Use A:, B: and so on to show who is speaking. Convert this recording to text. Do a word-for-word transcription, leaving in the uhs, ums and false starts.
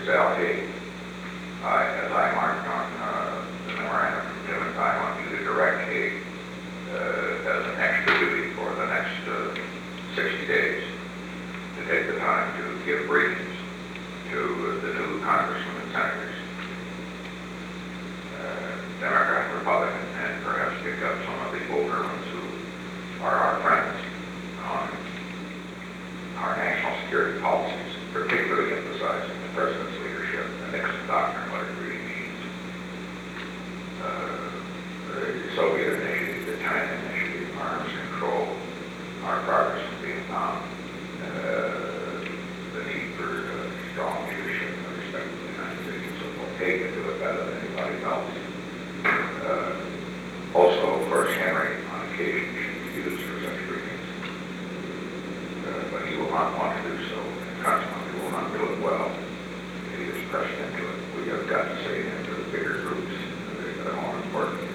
A: Sal Hay. I, as I marked on uh, the memorandum from Timmons, I want you to direct Hay uh, as an extra duty for the next uh, sixty days to take the time to give briefings to the new congressmen and senators, uh, Democrat, Republican, and perhaps pick up some of the older ones who are our friends on our national security policies, particularly emphasizing the president's leadership, the Nixon doctrine, what it really means, uh, the Soviet initiative, the China initiative, arms control, our progress in Vietnam, uh, the need for uh, strong leadership and respect for the United States and so forth. They can do it better than anybody else. Uh, also, of course, Henry, on occasion, should be used for such briefings. Uh, but he will not want to do so, and consequently will not do it well. If he is pressed into it, we have got to say into the bigger groups that are more important.